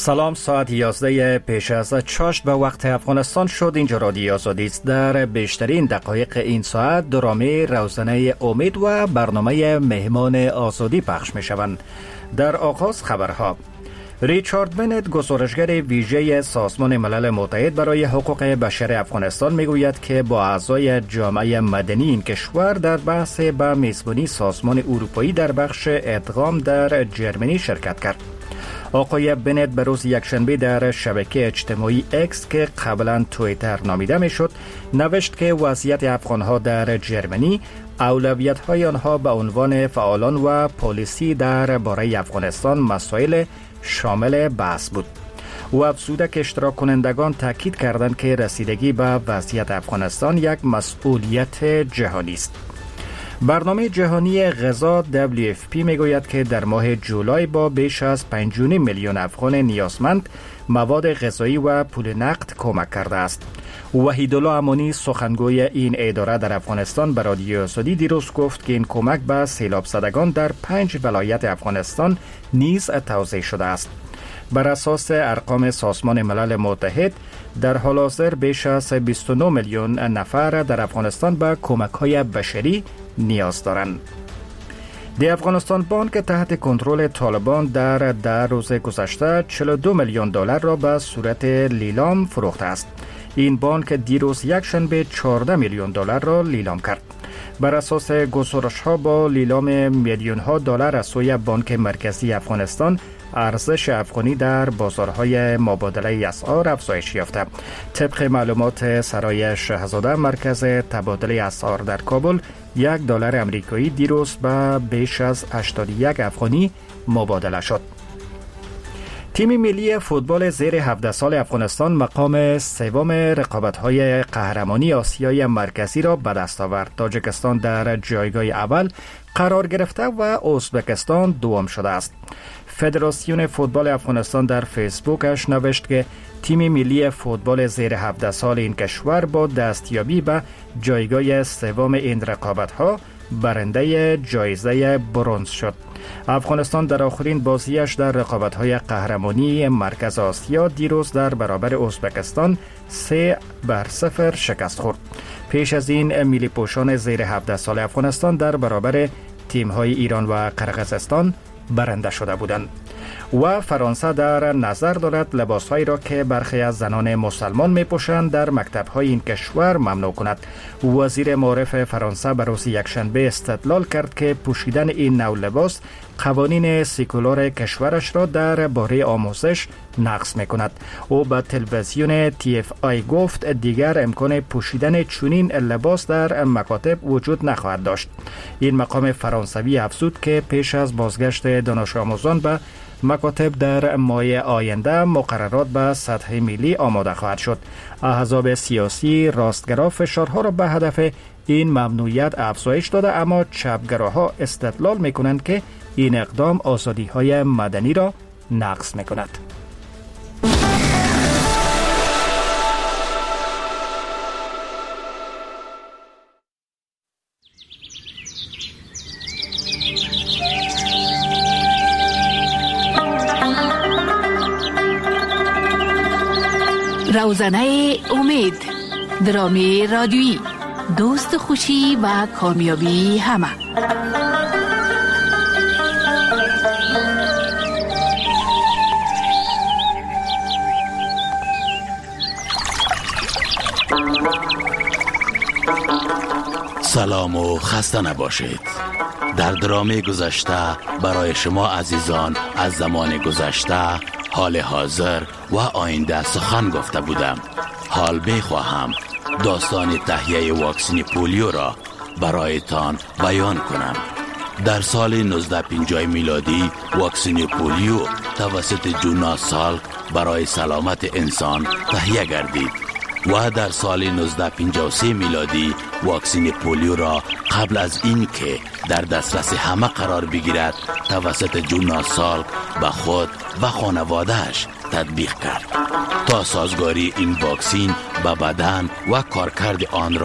سلام، ساعت 11 پیش از چاشت به وقت افغانستان شد. اینجا رادیو آزادی است. در بیشترین دقایق این ساعت درامه روزانه امید و برنامه مهمان آزادی پخش می شوند. در آغاز خبرها. ریچارد بنت، گزارشگر ویژه سازمان ملل متحد برای حقوق بشر افغانستان، میگوید که با اعضای جامعه مدنی این کشور در بحث به میزبانی سازمان اروپایی در بخش ادغام در جرمنی شرکت کرد. آقای بنت به روز یکشنبه در شبکه اجتماعی اکس که قبلا توییتر نامیده میشد نوشت که وضعیت افغانها در جرمنی، اولویت‌های آنها به عنوان فعالان و پالیسی درباره افغانستان مسائل شامل بحث بود. او افزوده که اشتراک کنندگان تاکید کردند که رسیدگی به وضعیت افغانستان یک مسئولیت جهانی است. برنامه جهانی غذا WFP میگوید که در ماه جولای با بیش از 5.5 میلیون افغان نیازمند مواد غذایی و پول نقد کمک کرده است. وحیدالله امانی، سخنگوی این اداره در افغانستان، به رادیو آزادی دیروز گفت که این کمک به سیلاب زدگان در 5 ولایت افغانستان نیز توزیع شده است. بر اساس ارقام سازمان ملل متحد در حال حاضر بیش از 29 میلیون نفر در افغانستان به کمک‌های بشری نیاز دارند. دی افغانستان بانک تحت کنترل طالبان در روز گذشته 42 میلیون دلار را به صورت لیلام فروخته است. این بانک دیروز یکشنبه 14 میلیون دلار را لیلام کرد. بر اساس گزارش‌ها با لیلام میلیون‌ها دلار از سوی بانک مرکزی افغانستان، ارزش افغانی در بازارهای مبادله اسعار افزایش یافته. طبق معلومات سرای شهزاده، مرکز تبادله اسعار در کابل، $1 امریکایی دیروز به بیش از 81 افغانی مبادله شد. تیم ملی فوتبال زیر 17 سال افغانستان مقام سوم رقابت‌های قهرمانی آسیای مرکزی را به دست آورد. تاجیکستان در جایگاه اول قرار گرفته و ازبکستان دوم شده است. فدراسیون فوتبال افغانستان در فیسبوکش نوشت که تیم ملی فوتبال زیر 17 سال این کشور با دستیابی به جایگاه سوم این رقابت‌ها برنده جایزه برنز شد. افغانستان در آخرین بازیش در رقابت‌های قهرمانی مرکز آسیا دیروز در برابر ازبکستان 3-0 شکست خورد. پیش از این ملی پوشان زیر 17 سال افغانستان در برابر تیم‌های ایران و قرقیزستان برنده شده بودند. و فرانسه در نظر دارد لباسهایی را که برخی از زنان مسلمان می‌پوشند در مکتب‌های این کشور ممنوع کند. وزیر معارف فرانسه به روز یکشنبه استدلال کرد که پوشیدن این نوع لباس قوانین سکولار کشورش را درباره آموزش نقض می‌کند. او به تلویزیون TFI گفت دیگر امکان پوشیدن چنین لباس در مکاتب وجود نخواهد داشت. این مقام فرانسوی افزود که پیش از بازگشت دانش آموزان به مکاتب در ماه آینده مقررات به سطح ملی آماده خواهد شد. احزاب سیاسی راستگرا فشارها را به هدف این ممنوعیت افزایش داده، اما چپگراها استدلال می‌کنند که این اقدام آزادی‌های مدنی را نقض می‌کند. روزنه امید، درامی رادیویی، دوست خوشی و کامیابی همه. سلام و خسته نباشید. در درامه گذشته برای شما عزیزان از زمان گذشته، حال حاضر و آینده سخن گفته بودم. حال بخواهم داستان تهیه واکسن پولیو را برایتان بیان کنم. در سال 1950 میلادی واکسن پولیو توسط جوناس سالک برای سلامت انسان تهیه گردید و در سال 1953 میلادی واکسن پولیو را قبل از این که در دسترس همه قرار بگیرد توسط جوناس سالک به خود و خانوادهش تطبیق کرد تا سازگاری این واکسن به بدن و کارکرد آن را